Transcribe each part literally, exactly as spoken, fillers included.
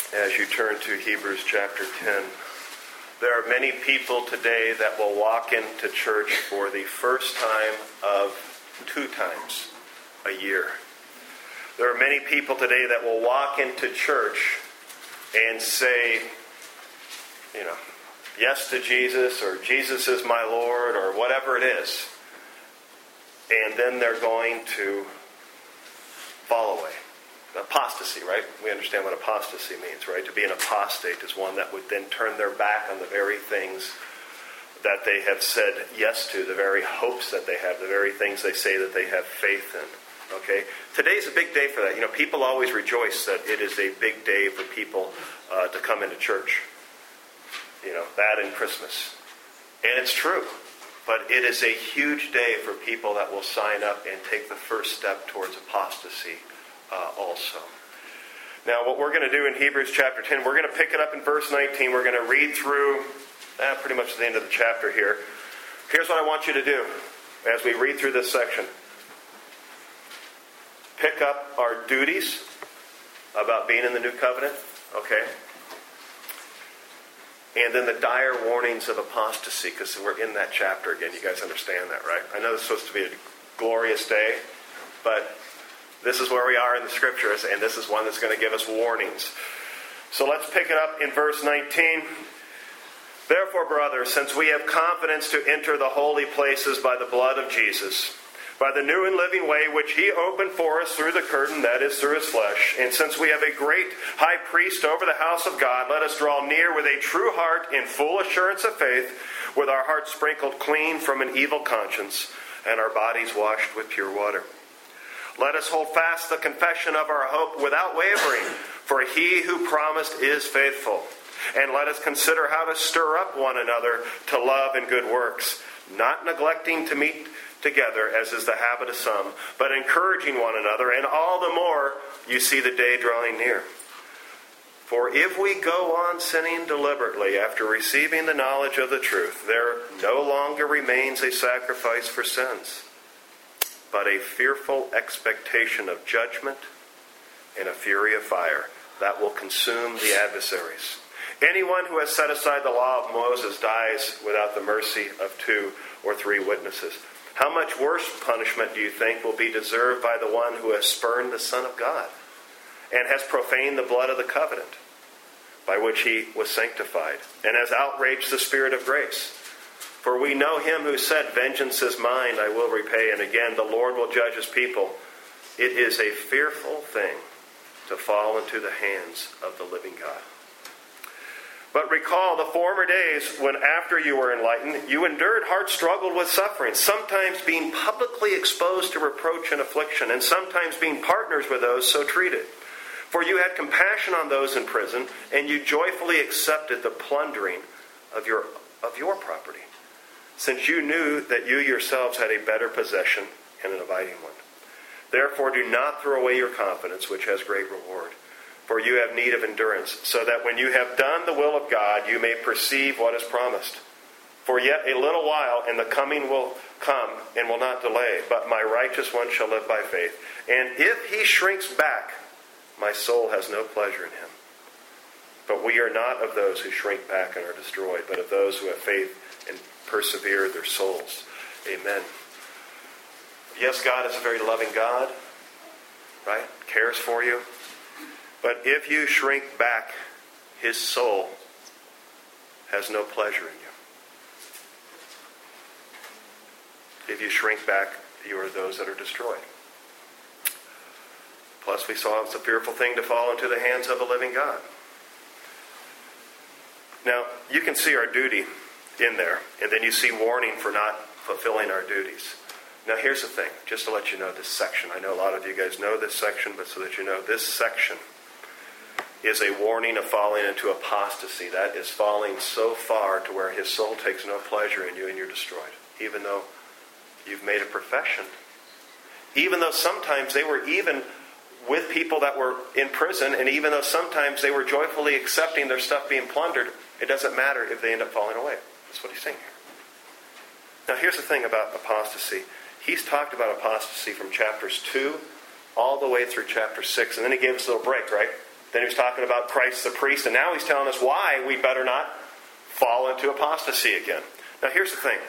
as you turn to Hebrews chapter ten. There are many people today that will walk into church for the first time of two times a year. There are many people today that will walk into church and say, you know, yes to Jesus, or Jesus is my Lord, or whatever it is. And then they're going to fall away. Apostasy, right? We understand what apostasy means, right? To be an apostate is one that would then turn their back on the very things that they have said yes to, the very hopes that they have, the very things they say that they have faith in. Okay? Today's a big day for that. You know, people always rejoice that it is a big day for people uh, to come into church. You know, that and Christmas. And it's true. But it is a huge day for people that will sign up and take the first step towards apostasy uh, also. Now, what we're going to do in Hebrews chapter ten, we're going to pick it up in verse nineteen. We're going to read through eh, pretty much the end of the chapter here. Here's what I want you to do as we read through this section. Pick up our duties about being in the new covenant, okay? And then the dire warnings of apostasy, because we're in that chapter again. You guys understand that, right? I know this is supposed to be a glorious day, but this is where we are in the Scriptures, and this is one that's going to give us warnings. So let's pick it up in verse nineteen. Therefore, brothers, since we have confidence to enter the holy places by the blood of Jesus, by the new and living way which he opened for us through the curtain, that is, through his flesh. And since we have a great high priest over the house of God, let us draw near with a true heart in full assurance of faith, with our hearts sprinkled clean from an evil conscience, and our bodies washed with pure water. Let us hold fast the confession of our hope without wavering, for he who promised is faithful. And let us consider how to stir up one another to love and good works, not neglecting to meet together, as is the habit of some, but encouraging one another, and all the more you see the day drawing near. For if we go on sinning deliberately after receiving the knowledge of the truth, there no longer remains a sacrifice for sins, but a fearful expectation of judgment and a fury of fire that will consume the adversaries. Anyone who has set aside the law of Moses dies without the mercy of two or three witnesses. How much worse punishment do you think will be deserved by the one who has spurned the Son of God and has profaned the blood of the covenant by which he was sanctified and has outraged the Spirit of grace? For we know him who said, vengeance is mine, I will repay. And again, the Lord will judge his people. It is a fearful thing to fall into the hands of the living God. But recall the former days when, after you were enlightened, you endured hard struggle with suffering, sometimes being publicly exposed to reproach and affliction, and sometimes being partners with those so treated. For you had compassion on those in prison, and you joyfully accepted the plundering of your of your property, since you knew that you yourselves had a better possession and an abiding one. Therefore do not throw away your confidence, which has great reward. For you have need of endurance, so that when you have done the will of God, you may perceive what is promised. For yet a little while, and the coming will come, and will not delay. But my righteous one shall live by faith. And if he shrinks back, my soul has no pleasure in him. But we are not of those who shrink back and are destroyed, but of those who have faith and persevere their souls. Amen. Yes, God is a very loving God, right? Cares for you. But if you shrink back, his soul has no pleasure in you. If you shrink back, you are those that are destroyed. Plus, we saw it's a fearful thing to fall into the hands of a living God. Now, you can see our duty in there, and then you see warning for not fulfilling our duties. Now, here's the thing, just to let you know this section. I know a lot of you guys know this section, but so that you know, this section is a warning of falling into apostasy. That is falling so far to where his soul takes no pleasure in you and you're destroyed. Even though you've made a profession. Even though sometimes they were even with people that were in prison, and even though sometimes they were joyfully accepting their stuff being plundered, it doesn't matter if they end up falling away. That's what he's saying here. Now here's the thing about apostasy. He's talked about apostasy from chapters two all the way through chapter six, and then he gave us a little break, right? Then he was talking about Christ the priest, and now he's telling us why we better not fall into apostasy again. Now here's the thing.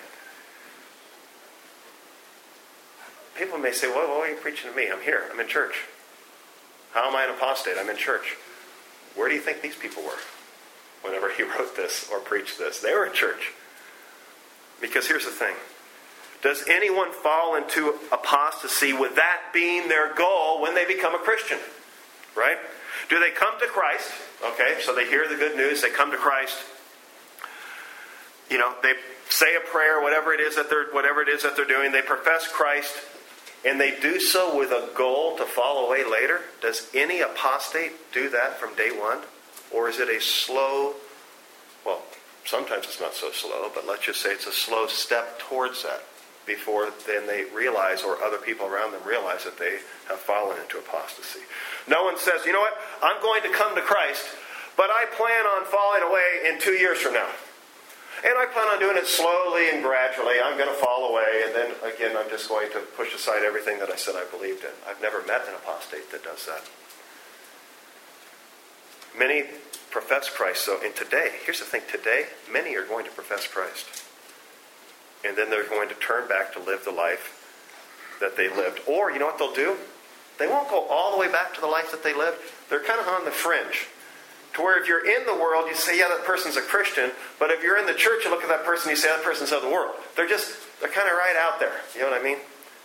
People may say, well, why are you preaching to me? I'm here. I'm in church. How am I an apostate? I'm in church. Where do you think these people were whenever he wrote this or preached this? They were in church. Because here's the thing. Does anyone fall into apostasy with that being their goal when they become a Christian? Right? Do they come to Christ? Okay, so they hear the good news. They come to Christ. You know, they say a prayer, whatever it is that they're whatever it is that they're doing. They profess Christ, and they do so with a goal to fall away later. Does any apostate do that from day one? Or is it a slow, well, sometimes it's not so slow, but let's just say it's a slow step towards that before then they realize, or other people around them realize, that they have fallen into apostasy. No one says, you know what, I'm going to come to Christ, but I plan on falling away in two years from now. And I plan on doing it slowly and gradually. I'm going to fall away, and then again, I'm just going to push aside everything that I said I believed in. I've never met an apostate that does that. Many profess Christ, so, and today, here's the thing, today, many are going to profess Christ. And then they're going to turn back to live the life that they lived. Or, you know what they'll do? They won't go all the way back to the life that they lived. They're kind of on the fringe. To where if you're in the world, you say, yeah, that person's a Christian. But if you're in the church, you look at that person, you say, that person's of the world. They're just, they're kind of right out there. You know what I mean?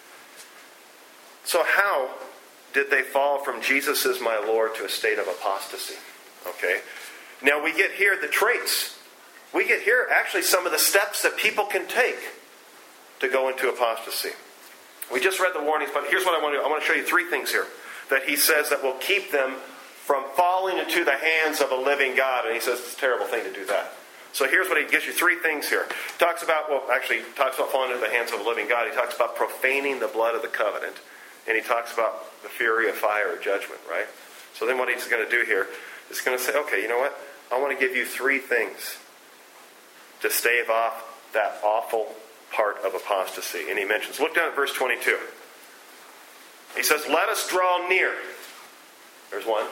So how did they fall from Jesus is my Lord to a state of apostasy? Okay. Now we get here the traits. We get here actually some of the steps that people can take to go into apostasy. We just read the warnings, but here's what I want to do. I want to show you three things here that he says that will keep them from falling into the hands of a living God. And he says it's a terrible thing to do that. So here's what he gives you, three things here. He talks about, well, actually, he talks about falling into the hands of a living God. He talks about profaning the blood of the covenant. And he talks about the fury of fire or judgment, right? So then what he's going to do here is going to say, okay, you know what? I want to give you three things to stave off that awful part of apostasy. And he mentions, look down at verse twenty-two. He says, let us draw near. There's one.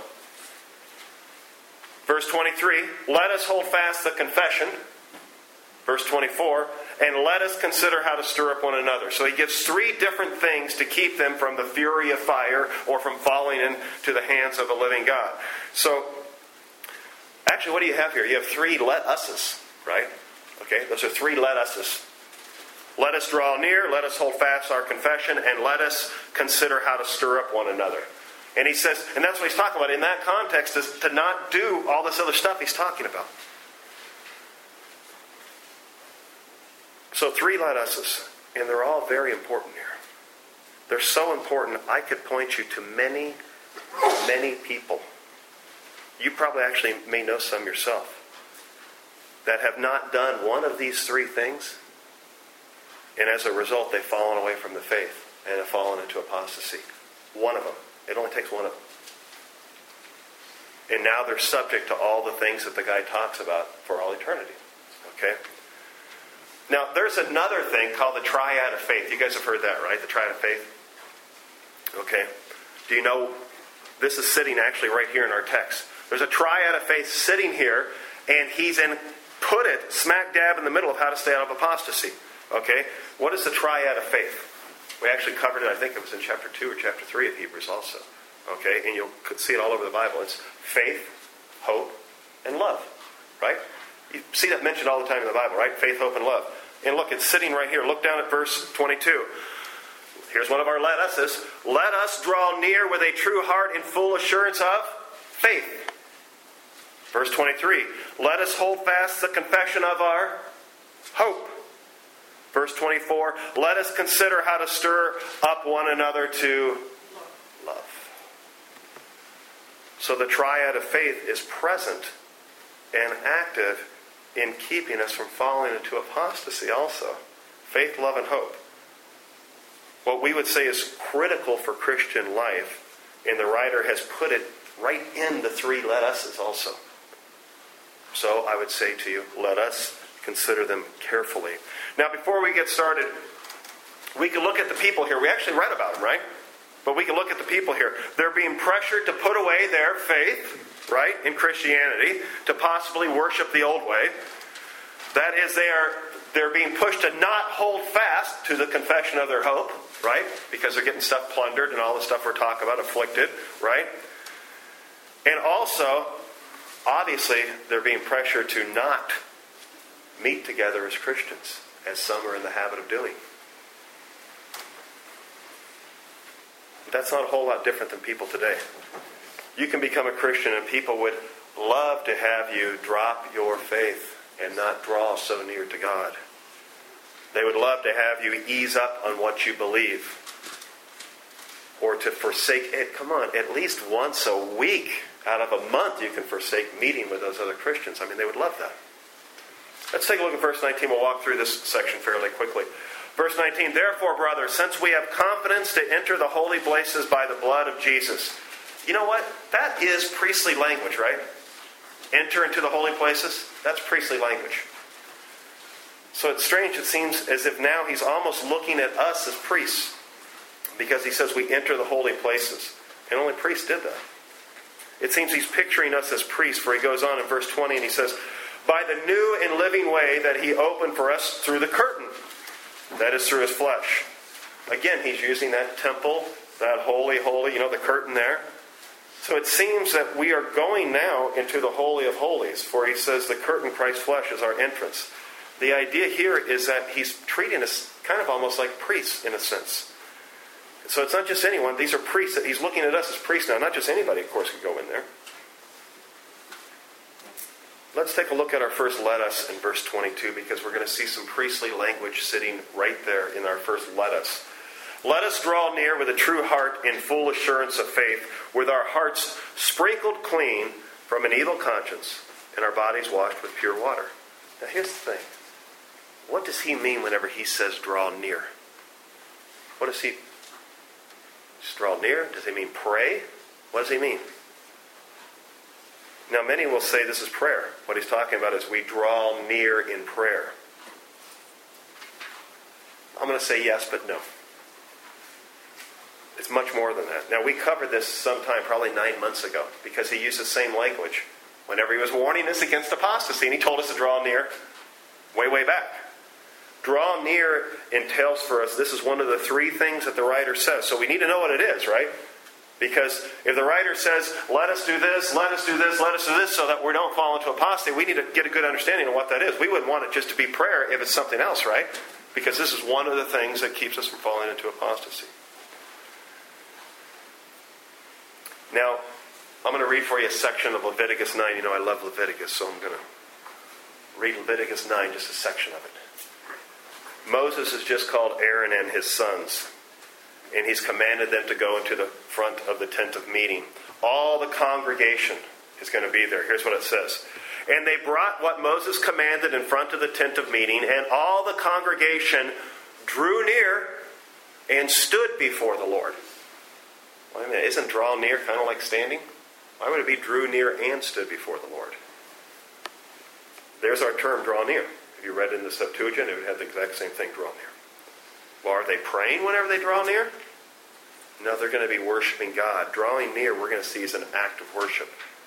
Verse twenty-three, let us hold fast the confession. Verse twenty-four, and let us consider how to stir up one another. So he gives three different things to keep them from the fury of fire or from falling into the hands of a living God. So, actually, what do you have here? You have three let us's, right? Okay, those are three let us's. Let us draw near, let us hold fast our confession, and let us consider how to stir up one another. And he says, and that's what he's talking about in that context, is to not do all this other stuff he's talking about. So three let us's, and they're all very important here. They're so important, I could point you to many, many people. You probably actually may know some yourself that have not done one of these three things, and as a result, they've fallen away from the faith and have fallen into apostasy. One of them. It only takes one of them. And now they're subject to all the things that the guy talks about for all eternity. Okay? Now, there's another thing called the triad of faith. You guys have heard that, right? The triad of faith? Okay. Do you know, this is sitting actually right here in our text. There's a triad of faith sitting here, and he's in, put it smack dab in the middle of how to stay out of apostasy. Okay? What is the triad of faith? We actually covered it, I think it was in chapter two or chapter three of Hebrews also. Okay? And you'll see it all over the Bible. It's faith, hope, and love. Right? You see that mentioned all the time in the Bible, right? Faith, hope, and love. And look, it's sitting right here. Look down at verse twenty-two. Here's one of our let us's. Let us draw near with a true heart in full assurance of faith. Verse twenty-three. Let us hold fast the confession of our hope. Verse twenty-four. Let us consider how to stir up one another to love. So the triad of faith is present and active in keeping us from falling into apostasy also. Faith, love, and hope. What we would say is critical for Christian life, and the writer has put it right in the three let us's also. So I would say to you, let us consider them carefully. Now, before we get started, we can look at the people here. We actually read about them, right? But we can look at the people here. They're being pressured to put away their faith. right, in Christianity to possibly worship the old way. That is, they are they're being pushed to not hold fast to the confession of their hope, right? Because they're getting stuff plundered and all the stuff we're talking about, afflicted, right? And also, obviously, they're being pressured to not meet together as Christians, as some are in the habit of doing. That's not a whole lot different than people today. You can become a Christian and people would love to have you drop your faith and not draw so near to God. They would love to have you ease up on what you believe. Or to forsake it. Come on, at least once a week out of a month you can forsake meeting with those other Christians. I mean, they would love that. Let's take a look at verse nineteen. We'll walk through this section fairly quickly. Verse nineteen, therefore, brothers, since we have confidence to enter the holy places by the blood of Jesus. You know what? That is priestly language, right? Enter into the holy places. That's priestly language. So it's strange. It seems as if now he's almost looking at us as priests. Because he says we enter the holy places. And only priests did that. It seems he's picturing us as priests. For he goes on in verse twenty and he says, by the new and living way that he opened for us through the curtain. That is through his flesh. Again, he's using that temple, that holy, holy, you know, the curtain there. So it seems that we are going now into the Holy of Holies, for he says the curtain, Christ's flesh, is our entrance. The idea here is that he's treating us kind of almost like priests in a sense. So it's not just anyone. These are priests. He's looking at us as priests now. Not just anybody, of course, could go in there. Let's take a look at our first let us in verse twenty-two, because we're going to see some priestly language sitting right there in our first let us. Let us draw near with a true heart in full assurance of faith, with our hearts sprinkled clean from an evil conscience and our bodies washed with pure water. Now here's the thing. What does he mean whenever he says draw near? What does he... Just draw near? Does he mean pray? What does he mean? Now many will say this is prayer. What he's talking about is we draw near in prayer. I'm going to say yes, but no. It's much more than that. Now, we covered this sometime, probably nine months ago, because he used the same language whenever he was warning us against apostasy, and he told us to draw near way, way back. Draw near entails for us, this is one of the three things that the writer says. So we need to know what it is, right? Because if the writer says, let us do this, let us do this, let us do this, so that we don't fall into apostasy, we need to get a good understanding of what that is. We wouldn't want it just to be prayer if it's something else, right? Because this is one of the things that keeps us from falling into apostasy. Now, I'm going to read for you a section of Leviticus nine. You know, I love Leviticus, so I'm going to read Leviticus nine, just a section of it. Moses has just called Aaron and his sons, and he's commanded them to go into the front of the tent of meeting. All the congregation is going to be there. Here's what it says. And they brought what Moses commanded in front of the tent of meeting, and all the congregation drew near and stood before the Lord. Wait a minute, isn't draw near kind of like standing? Why would it be drew near and stood before the Lord? There's our term, draw near. If you read in the Septuagint, it would have the exact same thing, draw near. Well, are they praying whenever they draw near? No, they're going to be worshiping God. Drawing near, we're going to see as an act of worship.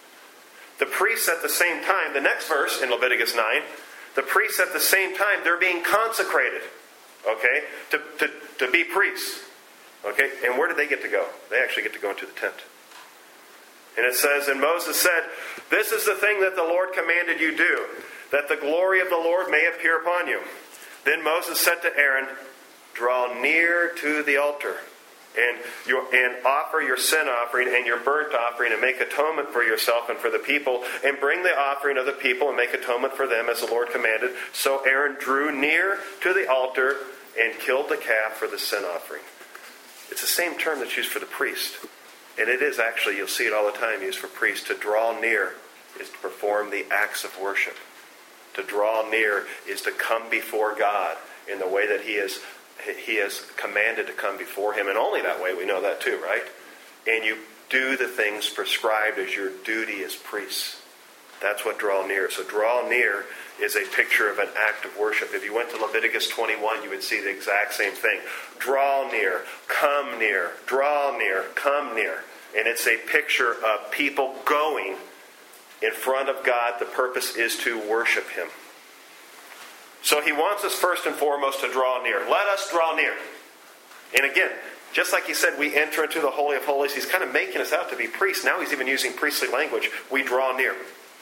The priests at the same time, the next verse in Leviticus nine, the priests at the same time, they're being consecrated, okay, to, to, to be priests. Okay, and where do they get to go? They actually get to go into the tent. And it says, and Moses said, this is the thing that the Lord commanded you do, that the glory of the Lord may appear upon you. Then Moses said to Aaron, draw near to the altar, and, you, and offer your sin offering and your burnt offering, and make atonement for yourself and for the people, and bring the offering of the people and make atonement for them as the Lord commanded. So Aaron drew near to the altar and killed the calf for the sin offering. It's the same term that's used for the priest. And it is actually, you'll see it all the time, used for priests. To draw near is to perform the acts of worship. To draw near is to come before God in the way that He is, He has commanded to come before Him. And only that way, we know that too, right? And you do the things prescribed as your duty as priests. That's what draw near. So draw near is a picture of an act of worship. If you went to Leviticus twenty-one, you would see the exact same thing. Draw near, come near, draw near, come near. And it's a picture of people going in front of God. The purpose is to worship him. So he wants us first and foremost to draw near. Let us draw near. And again, just like he said, we enter into the Holy of Holies. He's kind of making us out to be priests. Now he's even using priestly language. We draw near.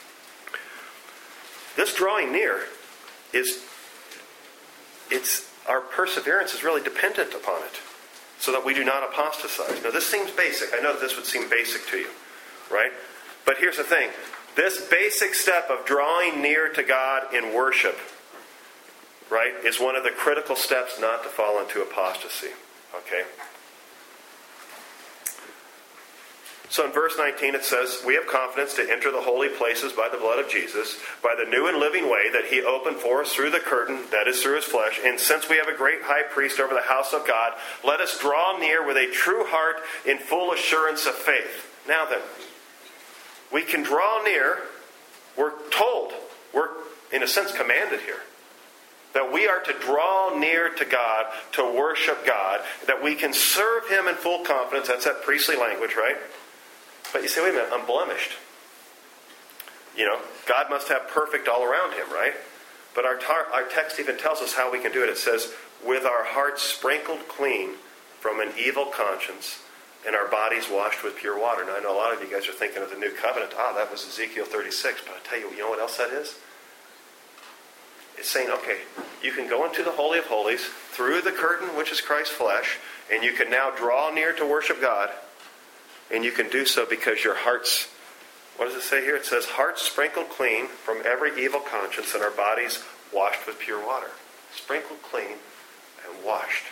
This drawing near is, it's, our perseverance is really dependent upon it, so that we do not apostatize. Now this seems basic. I know that this would seem basic to you, right? But here's the thing. This basic step of drawing near to God in worship, right, is one of the critical steps not to fall into apostasy. Okay? So in verse nineteen it says, we have confidence to enter the holy places by the blood of Jesus, by the new and living way that he opened for us through the curtain, that is through his flesh. And since we have a great high priest over the house of God, let us draw near with a true heart in full assurance of faith. Now then, we can draw near, we're told, we're in a sense commanded here, that we are to draw near to God, to worship God, that we can serve him in full confidence. That's that priestly language, right? But you say, wait a minute, I'm blemished. You know, God must have perfect all around him, right? But our, tar- our text even tells us how we can do it. It says, with our hearts sprinkled clean from an evil conscience and our bodies washed with pure water. Now, I know a lot of you guys are thinking of the new covenant. Ah, that was Ezekiel thirty-six. But I'll tell you, you know what else that is? It's saying, okay, you can go into the Holy of Holies through the curtain, which is Christ's flesh, and you can now draw near to worship God. And you can do so because your hearts, what does it say here? It says, hearts sprinkled clean from every evil conscience and our bodies washed with pure water. Sprinkled clean and washed.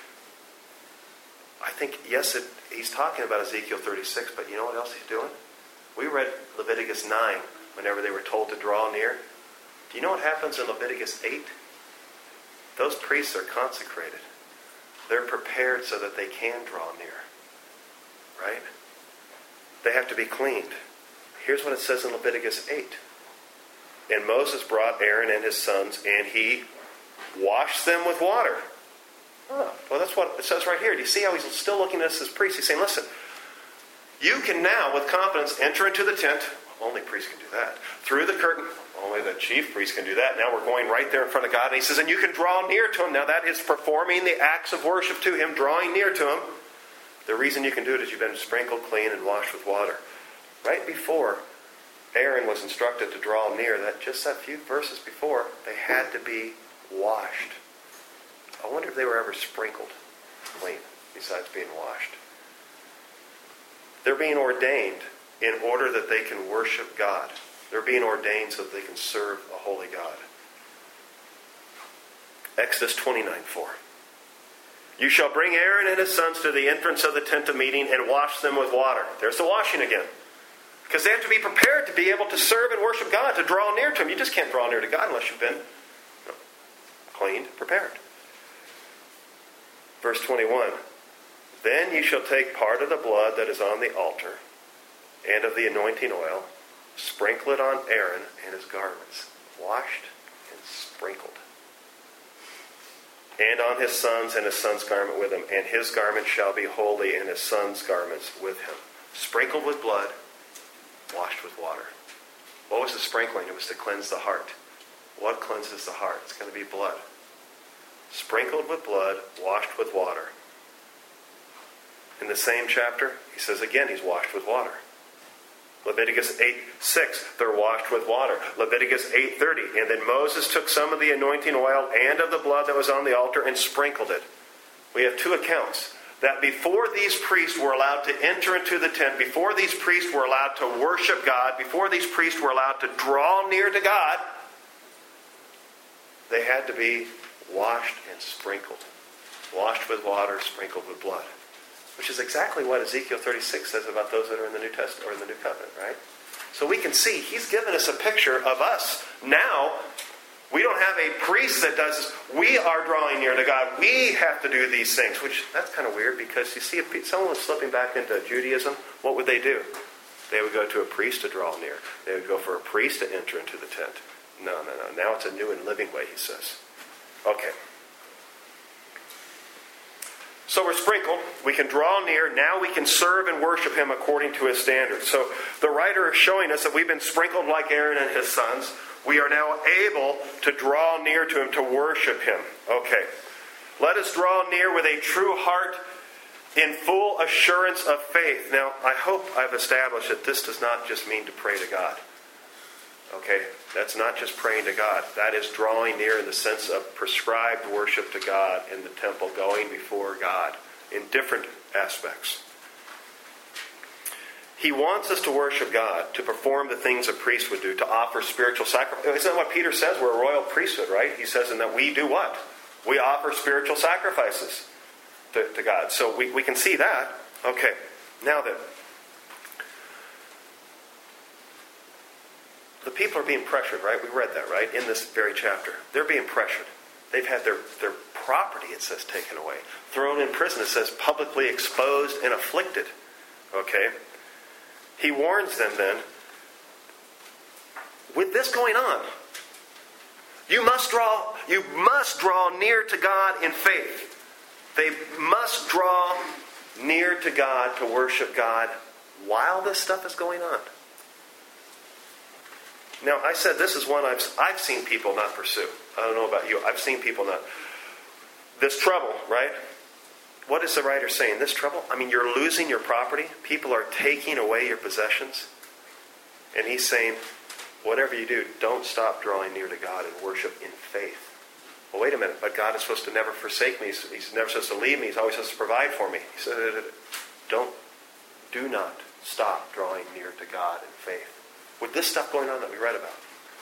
I think, yes, it, he's talking about Ezekiel thirty-six, but you know what else he's doing? We read Leviticus nine whenever they were told to draw near. Do you know what happens in Leviticus eight? Those priests are consecrated. They're prepared so that they can draw near. Right? They have to be cleaned. Here's what it says in Leviticus eight. And Moses brought Aaron and his sons, and he washed them with water. Oh, well, that's what it says right here. Do you see how he's still looking at us as priests? He's saying, listen, you can now, with confidence, enter into the tent. Only priests can do that. Through the curtain. Only the chief priest can do that. Now we're going right there in front of God. And he says, and you can draw near to him. Now that is performing the acts of worship to him, drawing near to him. The reason you can do it is you've been sprinkled clean and washed with water. Right before Aaron was instructed to draw near, that just that few verses before, they had to be washed. I wonder if they were ever sprinkled clean, besides being washed. They're being ordained in order that they can worship God. They're being ordained so that they can serve a holy God. Exodus twenty-nine four. You shall bring Aaron and his sons to the entrance of the tent of meeting and wash them with water. There's the washing again. Because they have to be prepared to be able to serve and worship God, to draw near to him. You just can't draw near to God unless you've been you know, cleaned, prepared. Verse twenty-one. Then you shall take part of the blood that is on the altar and of the anointing oil, sprinkle it on Aaron and his garments, washed and sprinkled. And on his sons and his son's garment with him, and his garment shall be holy, and his son's garments with him. Sprinkled with blood, washed with water. What was the sprinkling? It was to cleanse the heart. What cleanses the heart? It's going to be blood. Sprinkled with blood, washed with water. In the same chapter, he says again he's washed with water. Leviticus eight six, they're washed with water. Leviticus eight thirty, and then Moses took some of the anointing oil and of the blood that was on the altar and sprinkled it. We have two accounts. That before these priests were allowed to enter into the tent, before these priests were allowed to worship God, before these priests were allowed to draw near to God, they had to be washed and sprinkled. Washed with water, sprinkled with blood. Which is exactly what Ezekiel thirty-six says about those that are in the New Testament or in the New Covenant, right? So we can see he's given us a picture of us. Now, we don't have a priest that does this. We are drawing near to God. We have to do these things, which that's kind of weird because you see if someone was slipping back into Judaism, what would they do? They would go to a priest to draw near. They would go for a priest to enter into the tent. No, no, no. Now it's a new and living way, he says. Okay. So we're sprinkled. We can draw near. Now we can serve and worship him according to his standards. So the writer is showing us that we've been sprinkled like Aaron and his sons. We are now able to draw near to him, to worship him. Okay. Let us draw near with a true heart in full assurance of faith. Now, I hope I've established that this does not just mean to pray to God. Okay? That's not just praying to God. That is drawing near in the sense of prescribed worship to God in the temple, going before God in different aspects. He wants us to worship God, to perform the things a priest would do, to offer spiritual sacrifice. Isn't that what Peter says? We're a royal priesthood, right? He says in that we do what? We offer spiritual sacrifices to, to God. So we, we can see that. Okay, now then. The people are being pressured, right? We read that, right? In this very chapter. They're being pressured. They've had their, their property, it says, taken away. Thrown in prison, it says, publicly exposed and afflicted. Okay? He warns them then, with this going on, you must draw, you must draw near to God in faith. They must draw near to God to worship God while this stuff is going on. Now, I said this is one I've I've seen people not pursue. I don't know about you. I've seen people not. This trouble, right? What is the writer saying? This trouble? I mean, you're losing your property. People are taking away your possessions. And he's saying, whatever you do, don't stop drawing near to God and worship in faith. Well, wait a minute. But God is supposed to never forsake me. He's, he's never supposed to leave me. He's always supposed to provide for me. He said, don't, do not stop drawing near to God in faith. With this stuff going on that we read about.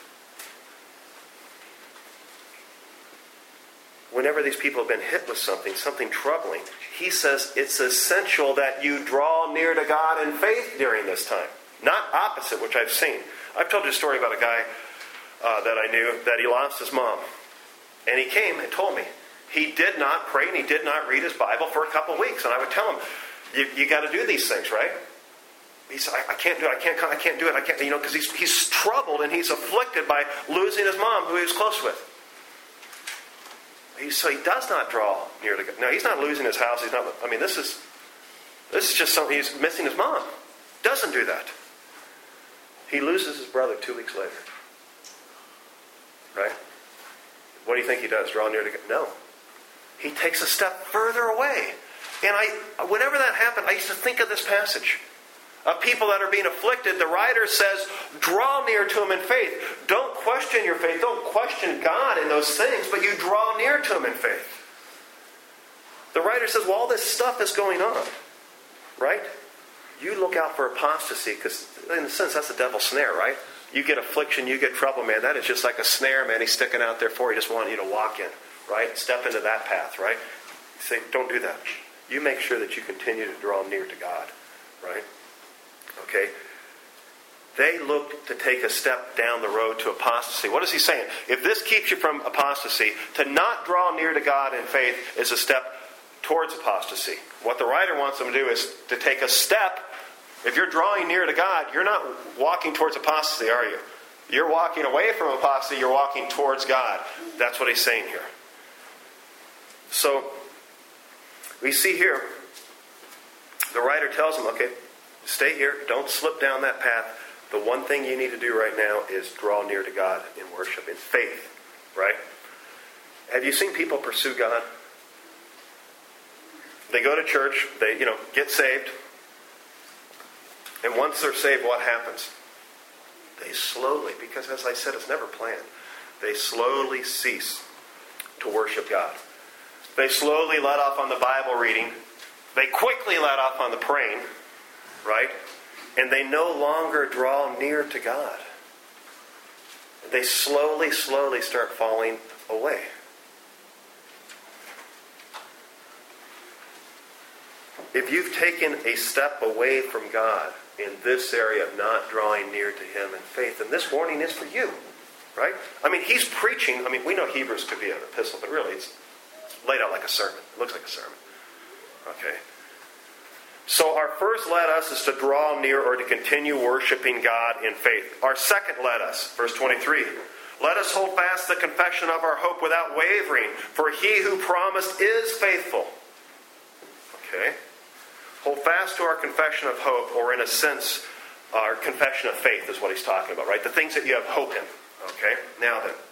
Whenever these people have been hit with something, something troubling, he says it's essential that you draw near to God in faith during this time. Not opposite, which I've seen. I've told you a story about a guy uh, that I knew that he lost his mom. And he came and told me he did not pray and he did not read his Bible for a couple of weeks. And I would tell him, you, you got to do these things, right? He said, I, I can't do it. I can't. I can't do it. I can't. You know, because he's he's troubled and he's afflicted by losing his mom, who he was close with. He, so he does not draw near to God. Now he's not losing his house. He's not. I mean, this is this is just something. He's missing his mom. Doesn't do that. He loses his brother two weeks later. Right? What do you think he does? Draw near to God? No. He takes a step further away. And I, whenever that happened, I used to think of this passage. Of people that are being afflicted, the writer says, draw near to him in faith. Don't question your faith. Don't question God in those things, but you draw near to him in faith. The writer says, well, all this stuff is going on, right? You look out for apostasy, because in a sense, that's the devil's snare, right? You get affliction, you get trouble, man. That is just like a snare, man. He's sticking out there for you. He just wants you to walk in, right? Step into that path, right? Say, don't do that. You make sure that you continue to draw near to God, right? Okay? They look to take a step down the road to apostasy. What is he saying? If this keeps you from apostasy, to not draw near to God in faith is a step towards apostasy. What the writer wants them to do is to take a step. If you're drawing near to God, you're not walking towards apostasy, are you? You're walking away from apostasy, you're walking towards God. That's what he's saying here. So, we see here, the writer tells them, okay, stay here. Don't slip down that path. The one thing you need to do right now is draw near to God in worship, in faith. Right? Have you seen people pursue God? They go to church. They, you know, get saved. And once they're saved, what happens? They slowly, because as I said, it's never planned. They slowly cease to worship God. They slowly let off on the Bible reading. They quickly let off on the praying. Right? And they no longer draw near to God. They slowly, slowly start falling away. If you've taken a step away from God in this area of not drawing near to Him in faith, then this warning is for you. Right? I mean, he's preaching. I mean, we know Hebrews could be an epistle, but really it's laid out like a sermon. It looks like a sermon. Okay? So our first let us is to draw near or to continue worshiping God in faith. Our second let us, verse twenty-three. Let us hold fast the confession of our hope without wavering, for he who promised is faithful. Okay? Hold fast to our confession of hope, or in a sense, our confession of faith is what he's talking about, right? The things that you have hope in. Okay? Now then.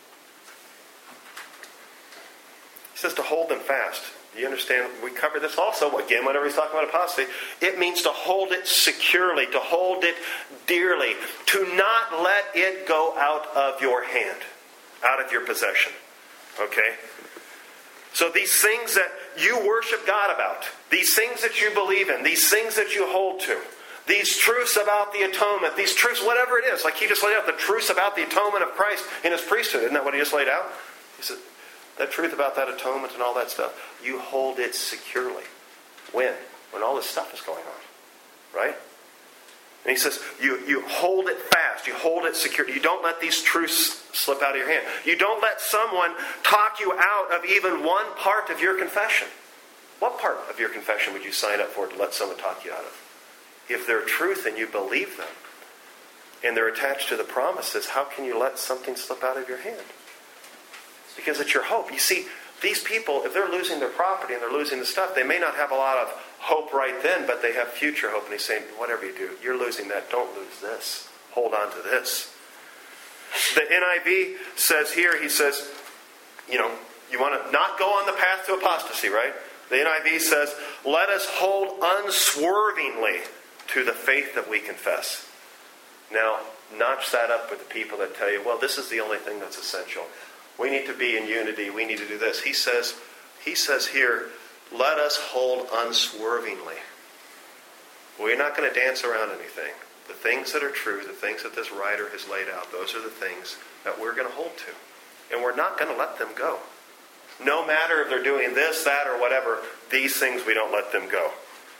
He says to hold them fast. You understand? We covered this also. Again, whenever he's talking about apostasy, it means to hold it securely, to hold it dearly, to not let it go out of your hand, out of your possession. Okay? So these things that you worship God about, these things that you believe in, these things that you hold to, these truths about the atonement, these truths, whatever it is, like he just laid out the truths about the atonement of Christ in his priesthood. Isn't that what he just laid out? He said, that truth about that atonement and all that stuff, you hold it securely. When? When all this stuff is going on. Right? And he says, you, you hold it fast. You hold it secure. You don't let these truths slip out of your hand. You don't let someone talk you out of even one part of your confession. What part of your confession would you sign up for to let someone talk you out of? If they're truth and you believe them, and they're attached to the promises, how can you let something slip out of your hand? Because it's your hope. You see, these people, if they're losing their property and they're losing the stuff, they may not have a lot of hope right then, but they have future hope. And he's saying, whatever you do, you're losing that. Don't lose this. Hold on to this. The N I V says here, he says, you know, you want to not go on the path to apostasy, right? The N I V says, let us hold unswervingly to the faith that we confess. Now, notch that up with the people that tell you, well, this is the only thing that's essential. We need to be in unity. We need to do this. He says, he says here, let us hold unswervingly. We're not going to dance around anything. The things that are true, the things that this writer has laid out, those are the things that we're going to hold to. And we're not going to let them go. No matter if they're doing this, that, or whatever, these things we don't let them go.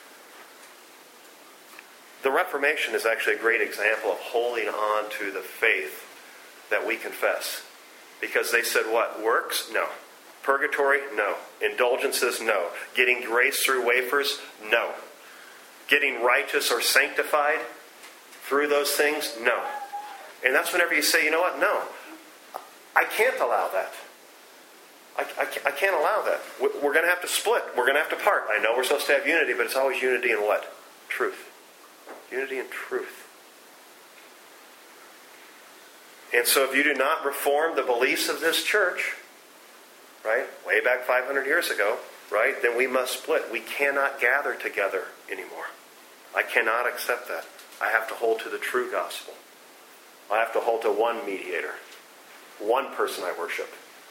The Reformation is actually a great example of holding on to the faith that we confess. Because they said what? Works? No. Purgatory? No. Indulgences? No. Getting grace through wafers? No. Getting righteous or sanctified through those things? No. And that's whenever you say, you know what? No. I can't allow that. I, I, I can't allow that. We're going to have to split. We're going to have to part. I know we're supposed to have unity, but it's always unity in what? Truth. Unity in truth. And so if you do not reform the beliefs of this church, right, way back five hundred years ago, right, then we must split. We cannot gather together anymore. I cannot accept that. I have to hold to the true gospel. I have to hold to one mediator. One person I worship.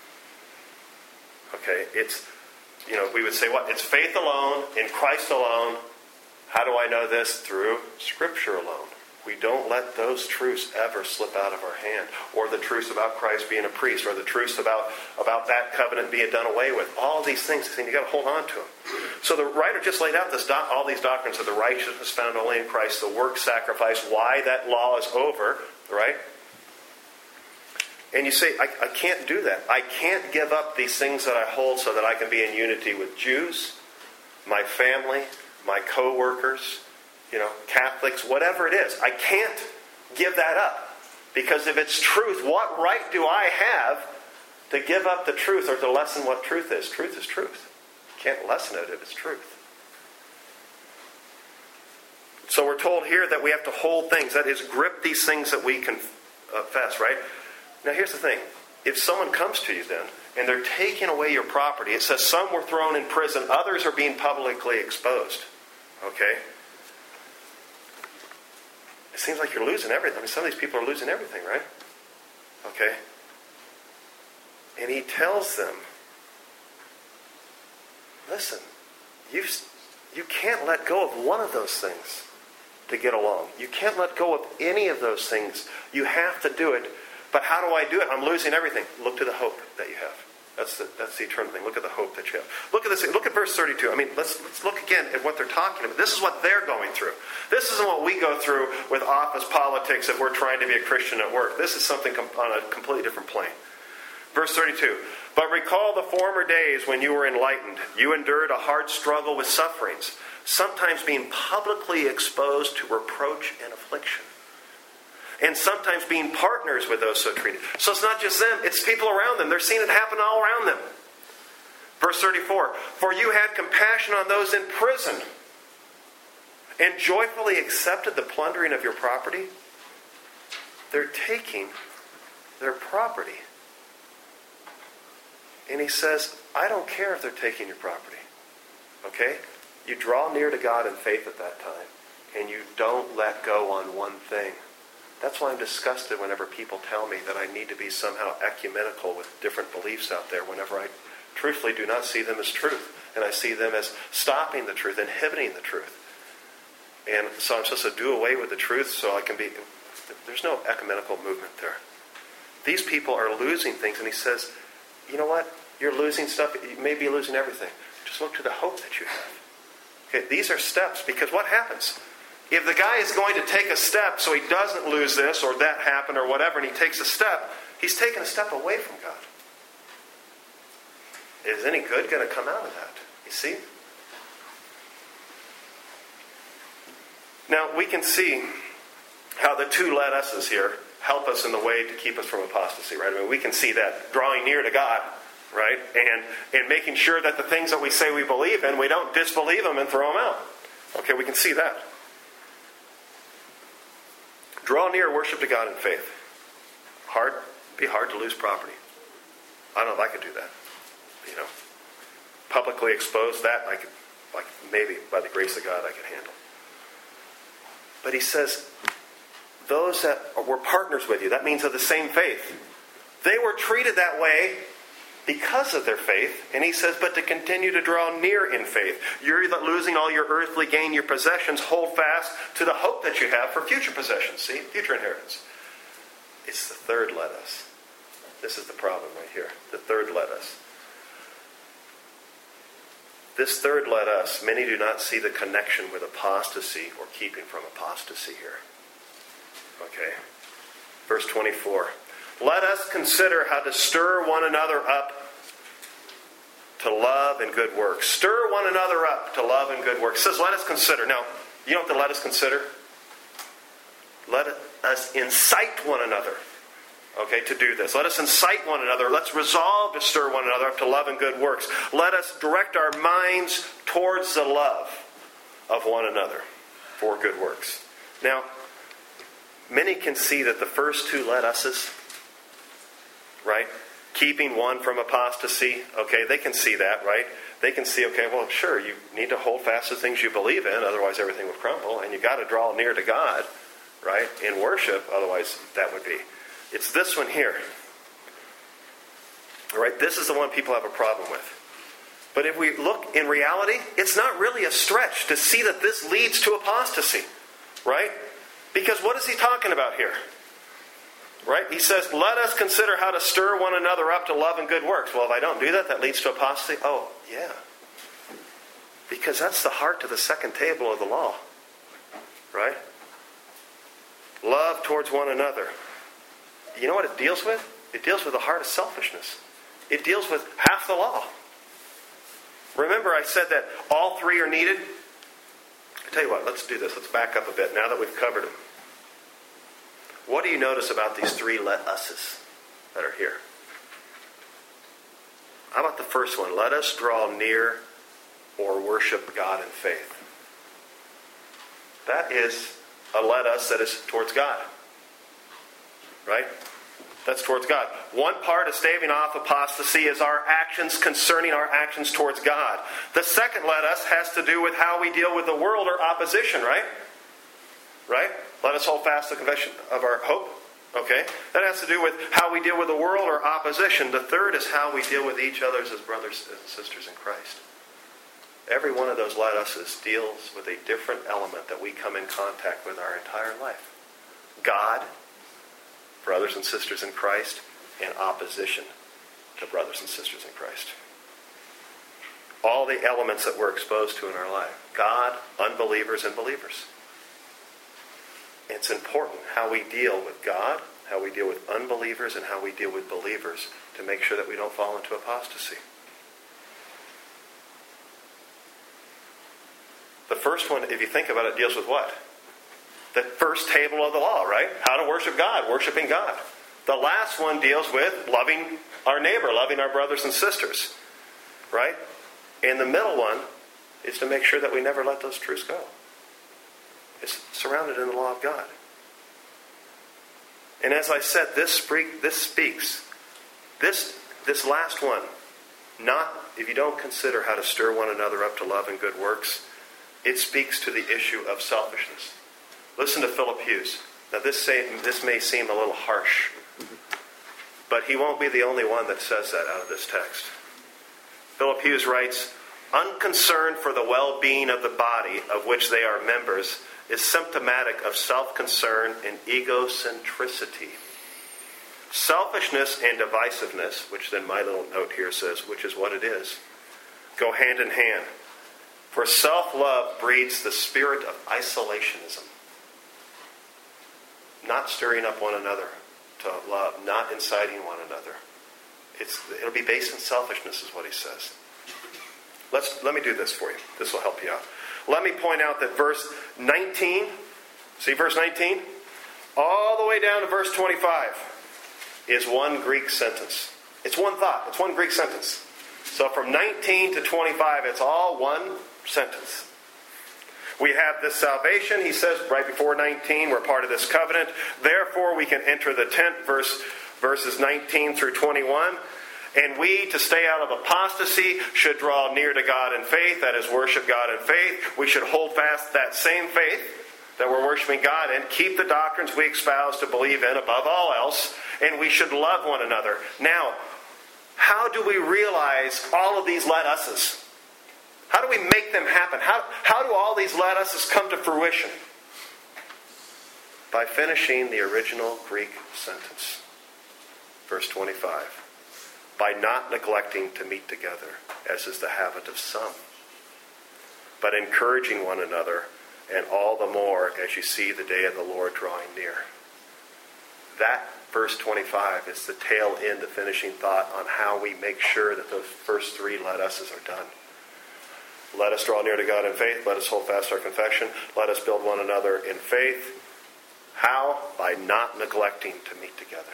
Okay, it's, you know, we would say what? It's faith alone, in Christ alone. How do I know this? Through Scripture alone. We don't let those truths ever slip out of our hand. Or the truths about Christ being a priest. Or the truths about, about that covenant being done away with. All these things, you've got to hold on to them. So the writer just laid out this doc, all these doctrines of the righteousness found only in Christ, the work sacrifice, why that law is over, right? And you say, I, I can't do that. I can't give up these things that I hold so that I can be in unity with Jews, my family, my co-workers, you know, Catholics, whatever it is. I can't give that up. Because if it's truth, what right do I have to give up the truth or to lessen what truth is? Truth is truth. You can't lessen it if it's truth. So we're told here that we have to hold things. That is, grip these things that we confess, right? Now here's the thing. If someone comes to you then, and they're taking away your property, it says some were thrown in prison, others are being publicly exposed. Okay? It seems like you're losing everything. I mean, some of these people are losing everything, right? Okay? And he tells them, listen, you you can't let go of one of those things to get along. You can't let go of any of those things. You have to do it. But how do I do it? I'm losing everything. Look to the hope that you have. That's the, that's the eternal thing. Look at the hope that you have. Look at this. Look at verse thirty-two. I mean, let's, let's look again at what they're talking about. This is what they're going through. This isn't what we go through with office politics if we're trying to be a Christian at work. This is something com- on a completely different plane. Verse thirty-two. But recall the former days when you were enlightened. You endured a hard struggle with sufferings, sometimes being publicly exposed to reproach and affliction. And sometimes being partners with those so treated. So it's not just them, it's people around them. They're seeing it happen all around them. Verse thirty-four, for you had compassion on those in prison and joyfully accepted the plundering of your property. They're taking their property. And he says, I don't care if they're taking your property. Okay? You draw near to God in faith at that time. And you don't let go on one thing. That's why I'm disgusted whenever people tell me that I need to be somehow ecumenical with different beliefs out there, whenever I truthfully do not see them as truth. And I see them as stopping the truth, inhibiting the truth. And so I'm supposed to do away with the truth so I can be... There's no ecumenical movement there. These people are losing things, and he says, you know what? You're losing stuff. You may be losing everything. Just look to the hope that you have. Okay, these are steps, because what happens? If the guy is going to take a step so he doesn't lose this or that happened or whatever, and he takes a step, he's taking a step away from God. Is any good going to come out of that? You see? Now, we can see how the two let us's here help us in the way to keep us from apostasy, right? I mean, we can see that drawing near to God, right? And, and making sure that the things that we say we believe in, we don't disbelieve them and throw them out. Okay, we can see that. Draw near, worship to God in faith. Hard, be hard to lose property. I don't know if I could do that. You know, publicly expose that, I could, like maybe by the grace of God, I could handle. But he says, those that were partners with you, that means of the same faith, they were treated that way because of their faith. And he says, but to continue to draw near in faith. You're losing all your earthly gain, your possessions. Hold fast to the hope that you have for future possessions. See? Future inheritance. It's the third let us. This is the problem right here. The third let us. This third let us, many do not see the connection with apostasy or keeping from apostasy here. Okay. Verse twenty-four. Let us consider how to stir one another up to love and good works. Stir one another up to love and good works. It says, let us consider. Now, you know what the let us consider? Let us incite one another. Okay, to do this. Let us incite one another. Let's resolve to stir one another up to love and good works. Let us direct our minds towards the love of one another for good works. Now, many can see that the first two let us's, right? Keeping one from apostasy, okay, they can see that, right? They can see, okay, well, sure, you need to hold fast to things you believe in, otherwise everything will crumble, and you got to draw near to God, right, in worship, otherwise that would be. It's this one here. All right, this is the one people have a problem with. But if we look in reality, it's not really a stretch to see that this leads to apostasy, right? Because what is he talking about here? Right? He says, let us consider how to stir one another up to love and good works. Well, if I don't do that, that leads to apostasy. Oh, yeah. Because that's the heart to the second table of the law. Right? Love towards one another. You know what it deals with? It deals with the heart of selfishness. It deals with half the law. Remember I said that all three are needed? I tell you what, let's do this. Let's back up a bit now that we've covered them. What do you notice about these three let us's that are here? How about the first one? Let us draw near or worship God in faith. That is a let us that is towards God. Right? That's towards God. One part of staving off apostasy is our actions concerning our actions towards God. The second let us has to do with how we deal with the world or opposition, right? Right? Let us hold fast the confession of our hope. Okay? That has to do with how we deal with the world or opposition. The third is how we deal with each other as brothers and sisters in Christ. Every one of those let us's deals with a different element that we come in contact with our entire life. God, brothers and sisters in Christ, and opposition to brothers and sisters in Christ. All the elements that we're exposed to in our life. God, unbelievers, and believers. It's important how we deal with God, how we deal with unbelievers, and how we deal with believers to make sure that we don't fall into apostasy. The first one, if you think about it, deals with what? The first table of the law, right? How to worship God, worshiping God. The last one deals with loving our neighbor, loving our brothers and sisters. right? And the middle one is to make sure that we never let those truths go. It's surrounded in the law of God. And as I said, this speak, this speaks. This, this last one, not if you don't consider how to stir one another up to love and good works, it speaks to the issue of selfishness. Listen to Philip Hughes. Now this, say, this may seem a little harsh, but he won't be the only one that says that out of this text. Philip Hughes writes, "Unconcern for the well-being of the body of which they are members is symptomatic of self-concern and egocentricity. Selfishness and divisiveness," which then my little note here says, which is what it is, "go hand in hand. For self-love breeds the spirit of isolationism." Not stirring up one another to love, not inciting one another. It's, it'll be based in selfishness, is what he says. Let's, let me do this for you. This will help you out. Let me point out that verse nineteen, see verse nineteen? All the way down to verse twenty-five is one Greek sentence. It's one thought. It's one Greek sentence. So from nineteen to twenty-five, it's all one sentence. We have this salvation, he says, right before nineteen, we're part of this covenant. Therefore, we can enter the tent, verse, verses nineteen through twenty-one. And we, to stay out of apostasy, should draw near to God in faith, that is, worship God in faith. We should hold fast that same faith that we're worshiping God in, keep the doctrines we espouse to believe in above all else, and we should love one another. Now, how do we realize all of these let us's? How do we make them happen? How, how do all these let us's come to fruition? By finishing the original Greek sentence. Verse twenty-five. By not neglecting to meet together, as is the habit of some, but encouraging one another, and all the more as you see the day of the Lord drawing near. That verse twenty-five is the tail end, the finishing thought on how we make sure that those first three let us's are done. Let us draw near to God in faith. Let us hold fast our confession. Let us build one another in faith. How? By not neglecting to meet together,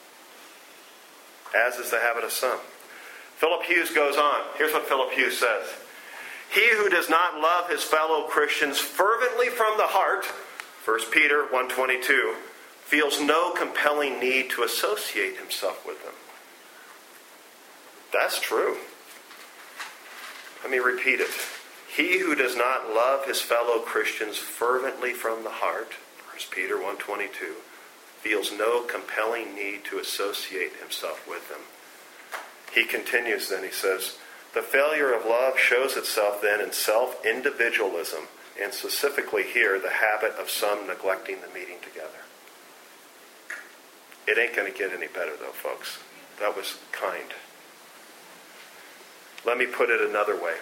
as is the habit of some. Philip Hughes goes on. Here's what Philip Hughes says. He who does not love his fellow Christians fervently from the heart, First Peter one twenty-two, feels no compelling need to associate himself with them. That's true. Let me repeat it. He who does not love his fellow Christians fervently from the heart, First Peter one twenty-two, feels no compelling need to associate himself with them. He continues then, he says, the failure of love shows itself then in self-individualism, and specifically here, the habit of some neglecting the meeting together. It ain't going to get any better though, folks. That was kind. Let me put it another way.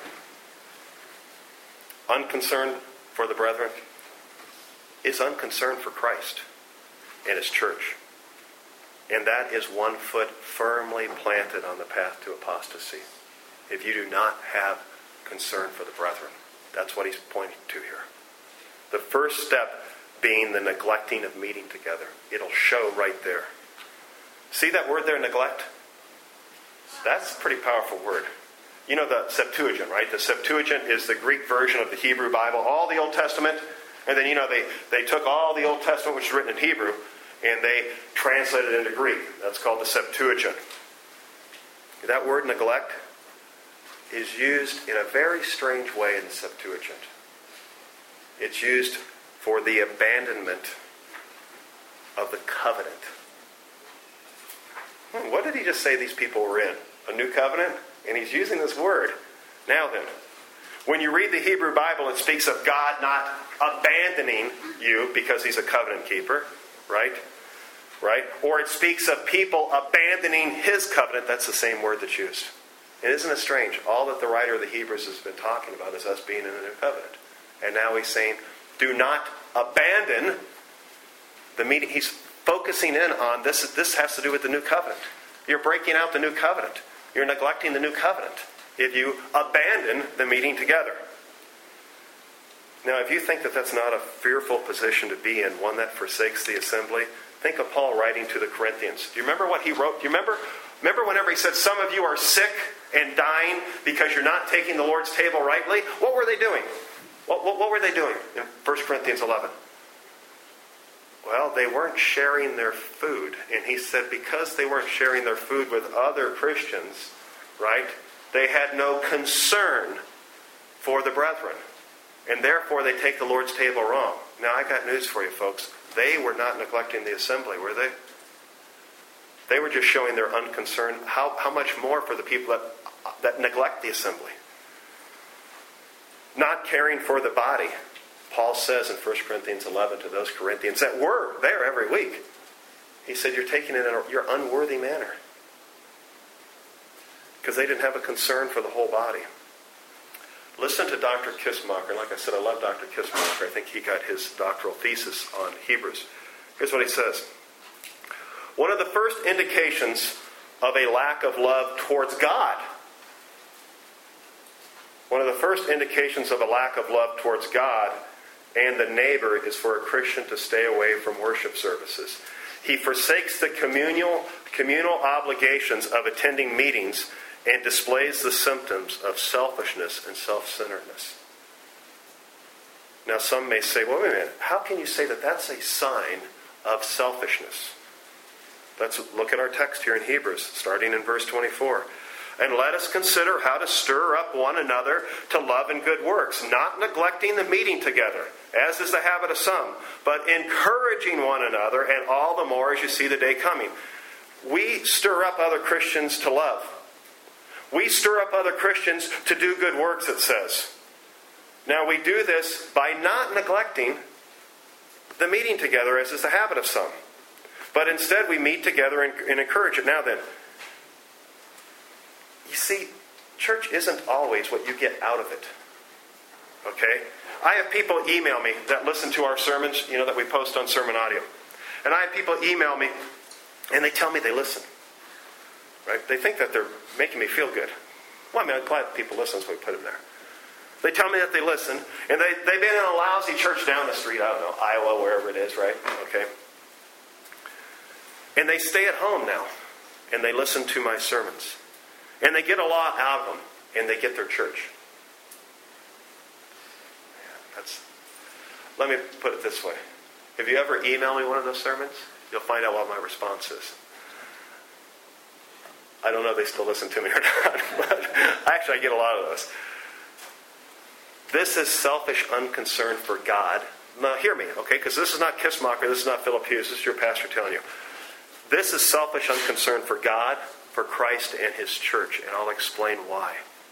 Unconcern for the brethren is unconcern for Christ and his church. And that is one foot firmly planted on the path to apostasy. If you do not have concern for the brethren. That's what he's pointing to here. The first step being the neglecting of meeting together. It'll show right there. See that word there, neglect? That's a pretty powerful word. You know the Septuagint, right? The Septuagint is the Greek version of the Hebrew Bible. All the Old Testament. And then, you know, they, they took all the Old Testament, which is written in Hebrew, and they translated it into Greek. That's called the Septuagint. That word neglect is used in a very strange way in the Septuagint. It's used for the abandonment of the covenant. Hmm, what did he just say these people were in? A new covenant? And he's using this word. Now then, when you read the Hebrew Bible, it speaks of God not abandoning you because he's a covenant keeper, right? Right? Or it speaks of people abandoning his covenant. That's the same word that's used. And isn't it strange? All that the writer of the Hebrews has been talking about is us being in a new covenant. And now he's saying, do not abandon the meeting. He's focusing in on this. This has to do with the new covenant. You're breaking out the new covenant. You're neglecting the new covenant if you abandon the meeting together. Now, if you think that that's not a fearful position to be in, one that forsakes the assembly, Think of Paul writing to the Corinthians. Do you remember what he wrote? Do you remember? Remember whenever he said, some of you are sick and dying because you're not taking the Lord's table rightly? What were they doing? What, what, what were they doing in First Corinthians eleven? Well, they weren't sharing their food. And he said because they weren't sharing their food with other Christians, right, they had no concern for the brethren. And therefore they take the Lord's table wrong. Now, I got news for you, folks. They were not neglecting the assembly, were they? They were just showing their unconcern. How, how much more for the people that, that neglect the assembly? Not caring for the body. Paul says in First Corinthians eleven to those Corinthians that were there every week, he said, you're taking it in a, your unworthy manner. Because they didn't have a concern for the whole body. Listen to Doctor Kissmacher. Like I said, I love Doctor Kissmacher. I think he got his doctoral thesis on Hebrews. Here's what he says. One of the first indications of a lack of love towards God, one of the first indications of a lack of love towards God and the neighbor is for a Christian to stay away from worship services. He forsakes the communal, communal obligations of attending meetings and displays the symptoms of selfishness and self-centeredness. Now some may say, well, wait a minute, how can you say that that's a sign of selfishness? Let's look at our text here in Hebrews, starting in verse twenty-four. And let us consider how to stir up one another to love and good works, not neglecting the meeting together, as is the habit of some, but encouraging one another, and all the more as you see the day coming. We stir up other Christians to love. We stir up other Christians to do good works, it says. Now we do this by not neglecting the meeting together, as is the habit of some. But instead we meet together and, and encourage it. Now then, you see, church isn't always what you get out of it. Okay? I have people email me that listen to our sermons, you know, that we post on Sermon Audio. And I have people email me, and they tell me they listen. Right? They think that they're making me feel good. Well, I mean, I'm glad people listen, so we put them there. They tell me that they listen, and they, they've been in a lousy church down the street, I don't know, Iowa, wherever it is, right? Okay? And they stay at home now, and they listen to my sermons. And they get a lot out of them, and they get their church. That's. Let me put it this way. If you ever email me one of those sermons, you'll find out what my response is. I don't know if they still listen to me or not, but actually I get a lot of those. This is selfish unconcern for God. Now hear me, okay? Because this is not Kissmacher, this is not Philip Hughes, this is your pastor telling you. This is selfish unconcern for God, for Christ and His church, and I'll explain why.